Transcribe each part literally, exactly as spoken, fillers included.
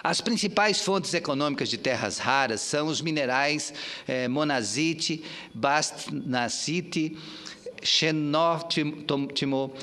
As principais fontes econômicas de terras raras são os minerais eh, monazite, bastnasite, xenótimo,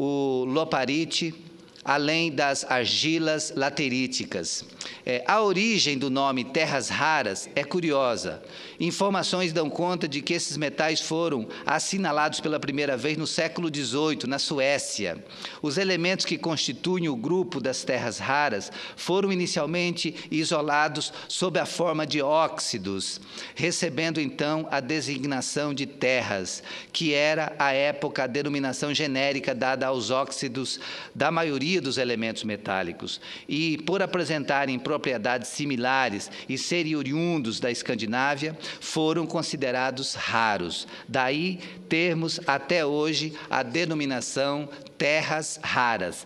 o loparite, além das argilas lateríticas. É, a origem do nome terras raras é curiosa. Informações dão conta de que esses metais foram assinalados pela primeira vez no século dezoito, na Suécia. Os elementos que constituem o grupo das terras raras foram inicialmente isolados sob a forma de óxidos, recebendo então a designação de terras, que era, à época, a denominação genérica dada aos óxidos da maioria dos elementos metálicos, e por apresentarem propriedades similares e serem oriundos da Escandinávia, foram considerados raros. Daí termos até hoje a denominação terras raras.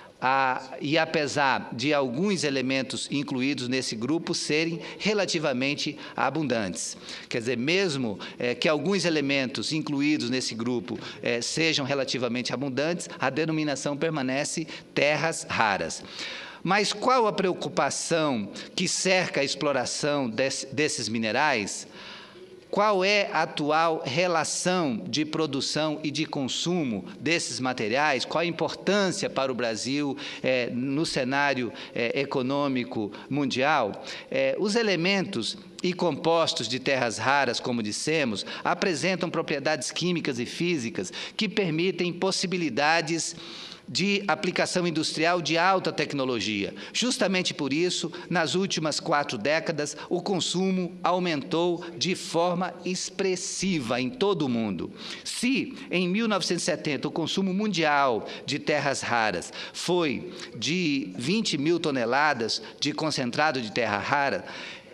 Ah, e apesar de alguns elementos incluídos nesse grupo serem relativamente abundantes. Quer dizer, mesmo é, que alguns elementos incluídos nesse grupo é, sejam relativamente abundantes, a denominação permanece terras raras. Mas qual a preocupação que cerca a exploração desse, desses minerais? Qual é a atual relação de produção e de consumo desses materiais? Qual a importância para o Brasil é, no cenário é, econômico mundial? É, os elementos e compostos de terras raras, como dissemos, apresentam propriedades químicas e físicas que permitem possibilidades de aplicação industrial de alta tecnologia. Justamente por isso, nas últimas quatro décadas, o consumo aumentou de forma expressiva em todo o mundo. Se, em mil novecentos e setenta, o consumo mundial de terras raras foi de vinte mil toneladas de concentrado de terra rara,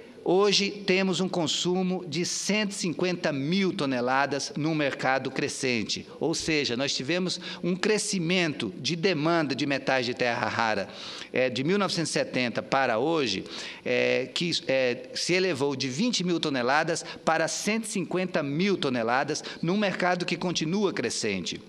hoje temos um consumo de cento e cinquenta mil toneladas num mercado crescente. Ou seja, nós tivemos um crescimento de demanda de metais de terra rara é, de mil novecentos e setenta para hoje, é, que é, se elevou de vinte mil toneladas para cento e cinquenta mil toneladas num mercado que continua crescente.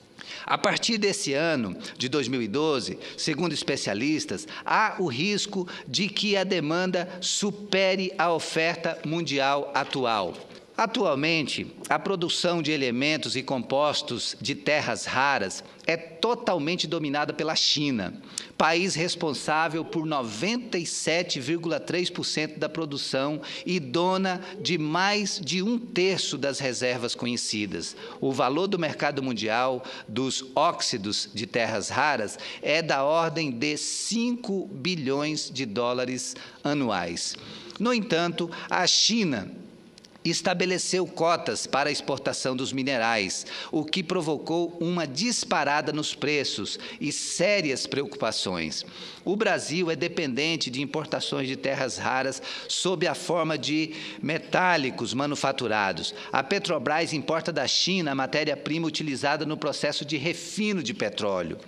A partir desse ano, de dois mil e doze, segundo especialistas, há o risco de que a demanda supere a oferta mundial atual. Atualmente, a produção de elementos e compostos de terras raras é totalmente dominada pela China, país responsável por noventa e sete vírgula três por cento da produção e dona de mais de um terço das reservas conhecidas. O valor do mercado mundial dos óxidos de terras raras é da ordem de cinco bilhões de dólares anuais. No entanto, a China estabeleceu cotas para a exportação dos minerais, o que provocou uma disparada nos preços e sérias preocupações. O Brasil é dependente de importações de terras raras sob a forma de metálicos manufaturados. A Petrobras importa da China a matéria-prima utilizada no processo de refino de petróleo.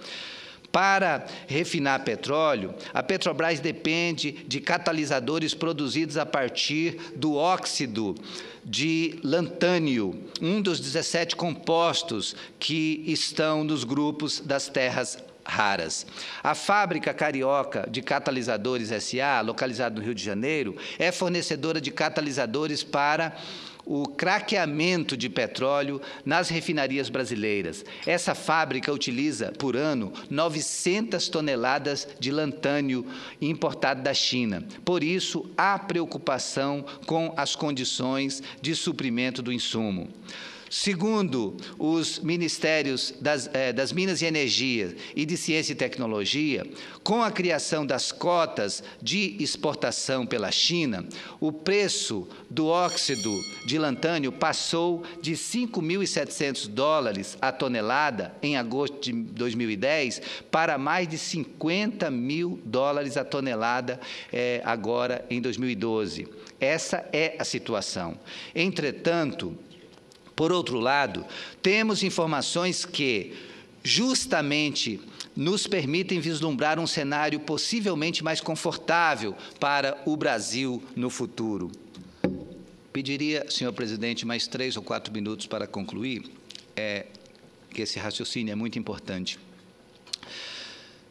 Para refinar petróleo, a Petrobras depende de catalisadores produzidos a partir do óxido de lantânio, um dos dezessete compostos que estão nos grupos das terras raras. A fábrica carioca de catalisadores S A, localizada no Rio de Janeiro, é fornecedora de catalisadores para o craqueamento de petróleo nas refinarias brasileiras. Essa fábrica utiliza, por ano, novecentas toneladas de lantânio importado da China. Por isso, há preocupação com as condições de suprimento do insumo. Segundo os Ministérios das, eh, das Minas e Energia e de Ciência e Tecnologia, com a criação das cotas de exportação pela China, o preço do óxido de lantânio passou de cinco mil e setecentos dólares a tonelada em agosto de dois mil e dez para mais de cinquenta mil dólares a tonelada eh, agora em dois mil e doze. Essa é a situação. Entretanto, por outro lado, temos informações que, justamente, nos permitem vislumbrar um cenário possivelmente mais confortável para o Brasil no futuro. Pediria, senhor presidente, mais três ou quatro minutos para concluir, é, que esse raciocínio é muito importante.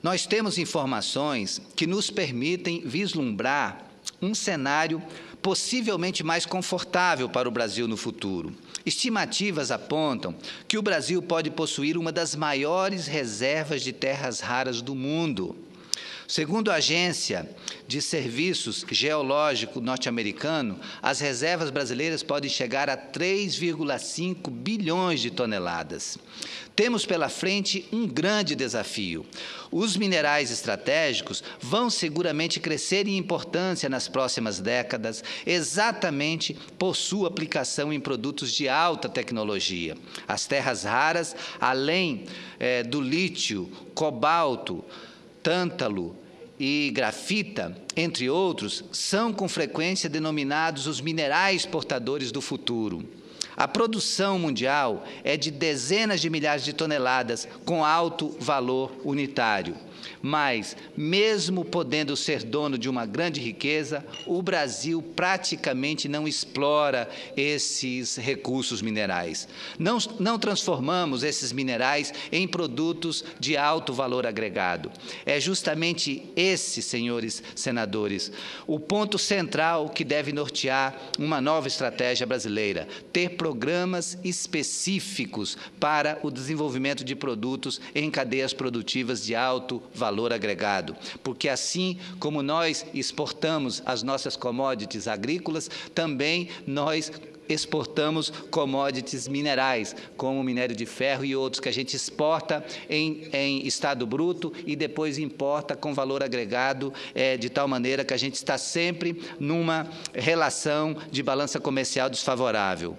nós temos informações que nos permitem vislumbrar um cenário possivelmente mais confortável para o Brasil no futuro. Estimativas apontam que o Brasil pode possuir uma das maiores reservas de terras raras do mundo. Segundo a Agência de Serviços Geológico norte-americano, as reservas brasileiras podem chegar a três vírgula cinco bilhões de toneladas. Temos pela frente um grande desafio. Os minerais estratégicos vão seguramente crescer em importância nas próximas décadas, exatamente por sua aplicação em produtos de alta tecnologia. As terras raras, além eh, do lítio, cobalto, tântalo e grafita, entre outros, são com frequência denominados os minerais portadores do futuro. A produção mundial é de dezenas de milhares de toneladas, com alto valor unitário. Mas, mesmo podendo ser dono de uma grande riqueza, o Brasil praticamente não explora esses recursos minerais. Não, não transformamos esses minerais em produtos de alto valor agregado. É justamente esse, senhores senadores, o ponto central que deve nortear uma nova estratégia brasileira: ter programas específicos para o desenvolvimento de produtos em cadeias produtivas de alto valor agregado, porque assim como nós exportamos as nossas commodities agrícolas, também nós exportamos commodities minerais, como o minério de ferro e outros que a gente exporta em, em estado bruto e depois importa com valor agregado, é, de tal maneira que a gente está sempre numa relação de balança comercial desfavorável.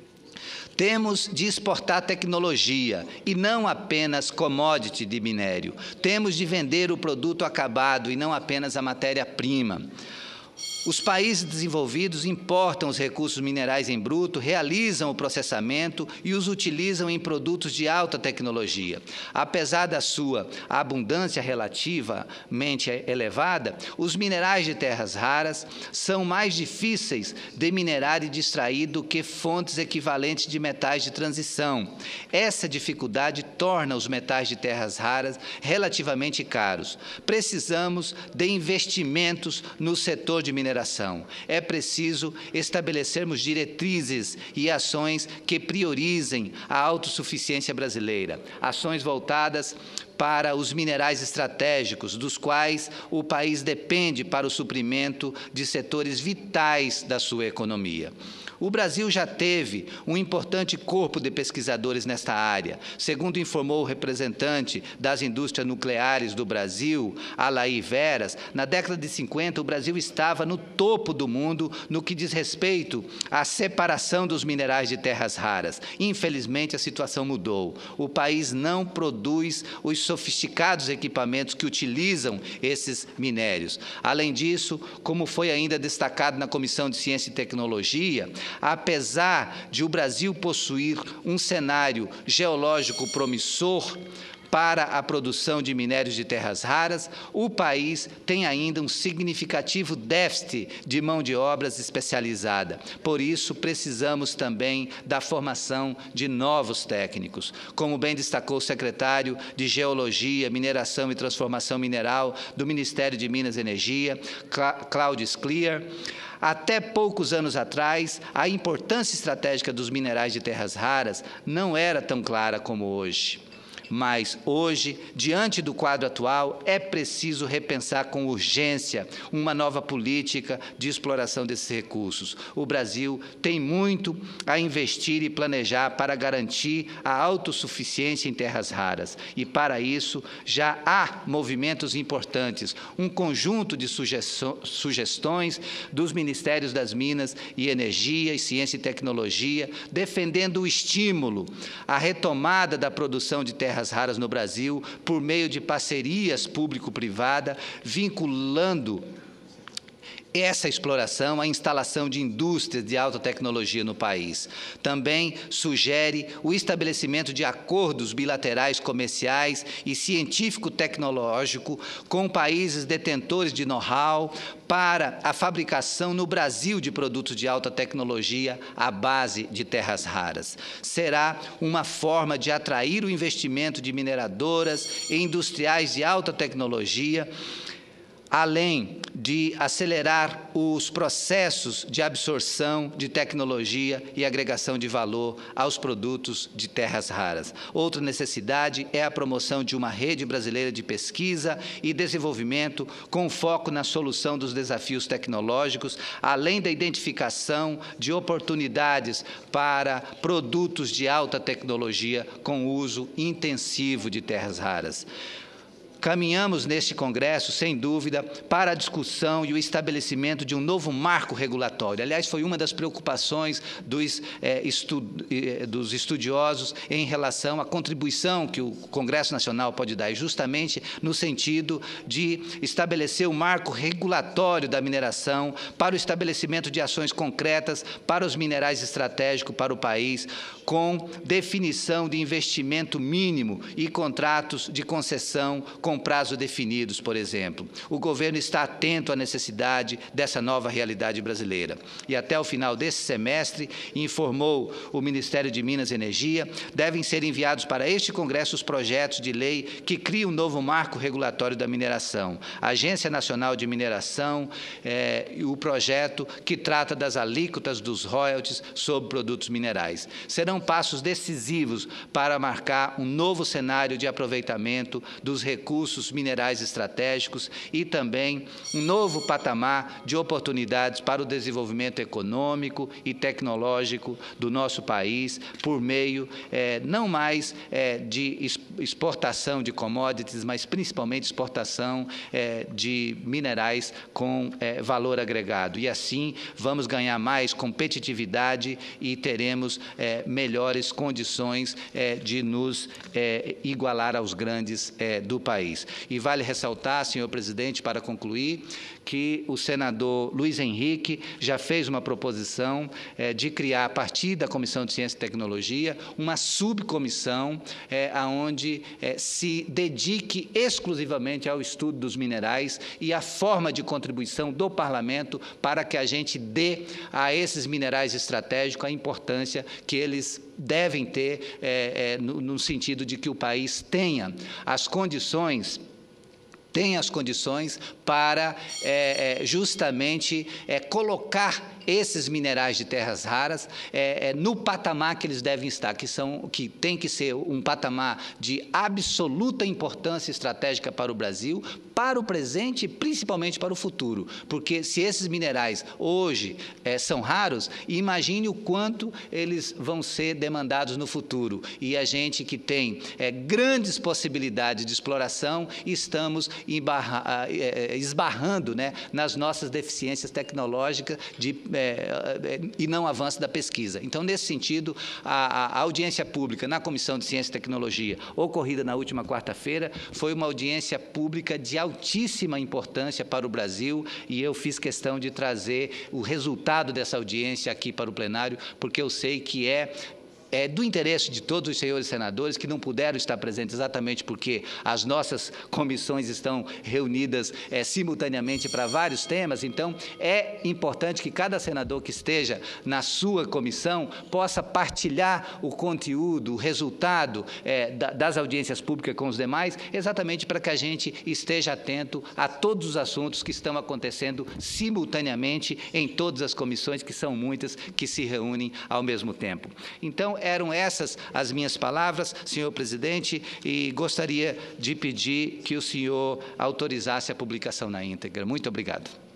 Temos de exportar tecnologia e não apenas commodity de minério. Temos de vender o produto acabado e não apenas a matéria-prima. Os países desenvolvidos importam os recursos minerais em bruto, realizam o processamento e os utilizam em produtos de alta tecnologia. Apesar da sua abundância relativamente elevada, os minerais de terras raras são mais difíceis de minerar e de extrair do que fontes equivalentes de metais de transição. Essa dificuldade torna os metais de terras raras relativamente caros. Precisamos de investimentos no setor de mineração. É preciso estabelecermos diretrizes e ações que priorizem a autossuficiência brasileira, ações voltadas para os minerais estratégicos, dos quais o país depende para o suprimento de setores vitais da sua economia. O Brasil já teve um importante corpo de pesquisadores nesta área. Segundo informou o representante das indústrias nucleares do Brasil, Alaí Veras, na década de cinquenta, o Brasil estava no topo do mundo no que diz respeito à separação dos minerais de terras raras. Infelizmente, a situação mudou. O país não produz os sofisticados equipamentos que utilizam esses minérios. Além disso, como foi ainda destacado na Comissão de Ciência e Tecnologia, apesar de o Brasil possuir um cenário geológico promissor para a produção de minérios de terras raras, o país tem ainda um significativo déficit de mão de obras especializada. Por isso, precisamos também da formação de novos técnicos. Como bem destacou o secretário de Geologia, Mineração e Transformação Mineral do Ministério de Minas e Energia, Cláudio Scliar, até poucos anos atrás, a importância estratégica dos minerais de terras raras não era tão clara como hoje. Mas, hoje, diante do quadro atual, é preciso repensar com urgência uma nova política de exploração desses recursos. O Brasil tem muito a investir e planejar para garantir a autossuficiência em terras raras. E, para isso, já há movimentos importantes, um conjunto de sugestões dos Ministérios das Minas e Energia e Ciência e Tecnologia, defendendo o estímulo à retomada da produção de terras terras raras no Brasil por meio de parcerias público-privada, vinculando essa exploração, a instalação de indústrias de alta tecnologia no país. Também sugere o estabelecimento de acordos bilaterais comerciais e científico-tecnológico com países detentores de know-how para a fabricação no Brasil de produtos de alta tecnologia à base de terras raras. Será uma forma de atrair o investimento de mineradoras e industriais de alta tecnologia, além de acelerar os processos de absorção de tecnologia e agregação de valor aos produtos de terras raras. Outra necessidade é a promoção de uma rede brasileira de pesquisa e desenvolvimento com foco na solução dos desafios tecnológicos, além da identificação de oportunidades para produtos de alta tecnologia com uso intensivo de terras raras. Caminhamos neste Congresso, sem dúvida, para a discussão e o estabelecimento de um novo marco regulatório. Aliás, foi uma das preocupações dos, é, estu, é, dos estudiosos em relação à contribuição que o Congresso Nacional pode dar, justamente no sentido de estabelecer o marco regulatório da mineração para o estabelecimento de ações concretas para os minerais estratégicos para o país, com definição de investimento mínimo e contratos de concessão com prazo definidos, por exemplo. O governo está atento à necessidade dessa nova realidade brasileira. E até o final desse semestre, informou o Ministério de Minas e Energia, devem ser enviados para este Congresso os projetos de lei que criam um novo marco regulatório da mineração, a Agência Nacional de Mineração eh, e o projeto que trata das alíquotas dos royalties sobre produtos minerais. Serão passos decisivos para marcar um novo cenário de aproveitamento dos recursos minerais estratégicos e também um novo patamar de oportunidades para o desenvolvimento econômico e tecnológico do nosso país, por meio eh, não mais eh, de exportação de commodities, mas principalmente exportação eh, de minerais com eh, valor agregado. E assim vamos ganhar mais competitividade e teremos eh, melhores condições eh, de nos eh, igualar aos grandes eh, do país. E vale ressaltar, senhor presidente, para concluir, que o senador Luiz Henrique já fez uma proposição eh, de criar, a partir da Comissão de Ciência e Tecnologia, uma subcomissão eh, onde eh, se dedique exclusivamente ao estudo dos minerais e à forma de contribuição do Parlamento para que a gente dê a esses minerais estratégicos a importância que eles devem ter, eh, eh, no, no sentido de que o país tenha as condições tem as condições para é, justamente é, colocar esses minerais de terras raras é, é, no patamar que eles devem estar, que, são, que tem que ser um patamar de absoluta importância estratégica para o Brasil, para o presente e principalmente para o futuro. Porque se esses minerais hoje é, são raros, imagine o quanto eles vão ser demandados no futuro. E a gente que tem é, grandes possibilidades de exploração, estamos embarra, é, esbarrando né, nas nossas deficiências tecnológicas de É, e não avanço da pesquisa. Então, nesse sentido, a, a audiência pública na Comissão de Ciência e Tecnologia, ocorrida na última quarta-feira, foi uma audiência pública de altíssima importância para o Brasil, e eu fiz questão de trazer o resultado dessa audiência aqui para o plenário, porque eu sei que é É do interesse de todos os senhores senadores que não puderam estar presentes exatamente porque as nossas comissões estão reunidas é, simultaneamente para vários temas. Então, é importante que cada senador que esteja na sua comissão possa partilhar o conteúdo, o resultado é, das audiências públicas com os demais, exatamente para que a gente esteja atento a todos os assuntos que estão acontecendo simultaneamente em todas as comissões, que são muitas, que se reúnem ao mesmo tempo. Então, eram essas as minhas palavras, senhor presidente, e gostaria de pedir que o senhor autorizasse a publicação na íntegra. Muito obrigado.